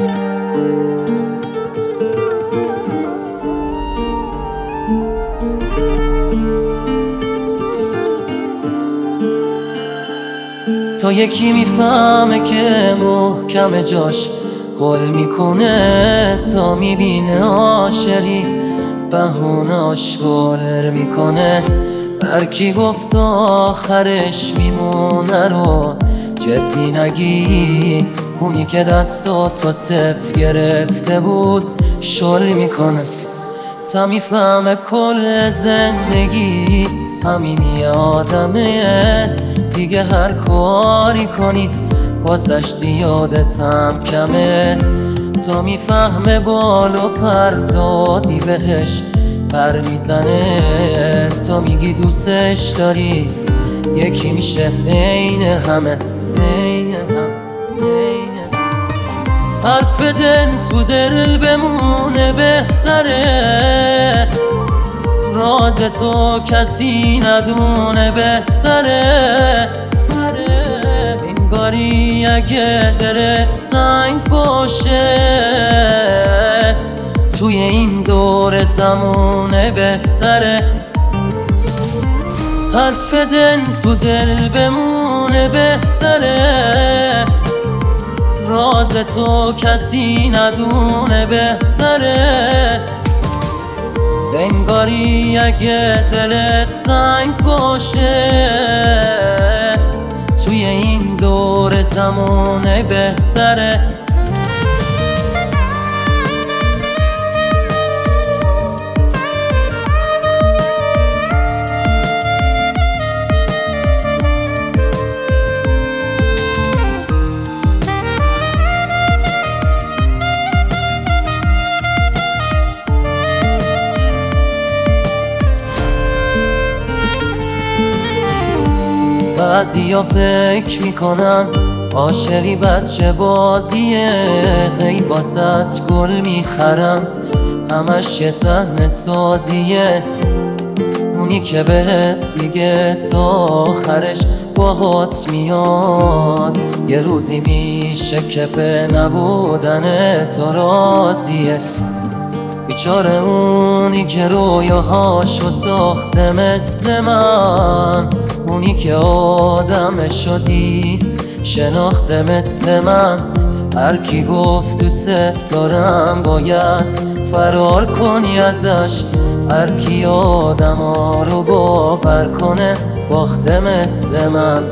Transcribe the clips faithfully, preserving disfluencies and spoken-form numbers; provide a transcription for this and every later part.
تا یکی میفهمه که محکم جاش قول میکنه، تا میبینه آشری بهونه آشغال میکنه. هرکی گفت آخرش میمونه رو جدی نگی، اونی که دستاتو صف گرفته بود شل میکنه. تا میفهمه کل زندگیت همینی آدمه، دیگه هر کاری کنی بازش زیادتم کمه. تا میفهمه بال و پر دادی بهش پر میزنه، تا میگی دوستش داری یکی میشه عین همه عین هم عین. حرف دل تو دل بمونه بهتره، راز تو کسی ندونه بهتره. انگاری اگه دلت سنگ باشه توی این دور زمونه بهتره. حرف دل تو دل بمونه بهتره، راز تو کسی ندونه بهتره. انگاری اگه دلت سنگ باشه توی این دور زمونه بهتره. بعضیا فکر میکنن عاشقی بچه بازیه، هی واسط گل میخرم همش یه صحنه سازیه. اونی که بهت میگه تا آخرش باهات میاد، یه روزی میشه که به نبودن تو راضیه. بیچاره اونی که رویاهاشو ساخته مثل من، اونی که آدم شدی شناخته مثل من. هر کی گفت دوست دارم باید فرار کنی ازش، هر کی آدما رو باور کنه باخته مثل من.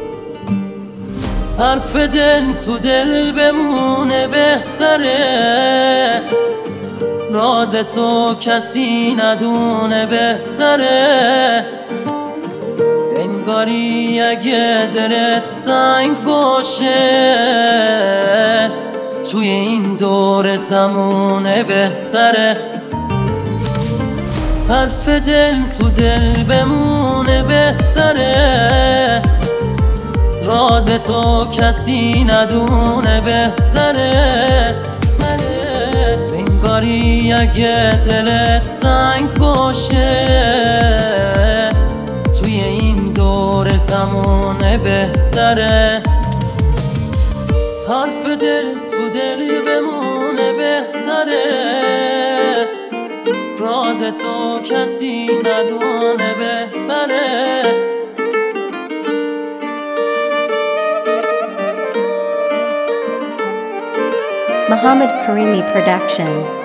حرف دل تو دل بمونه بهتره، راز تو کسی ندونه بهتره. انگاری اگه دلت سنگ باشه توی این دور زمونه بهتره. حرف دل تو دل بمونه بهتره، راز تو کسی ندونه بهتره. انگاری اگه دلت سنگ باشه توی این دور زمونه بهتره. حرف دل تو دل بمونه بهتره، راز تو کسی ندونه بهتره. Muhammad Karimi Production.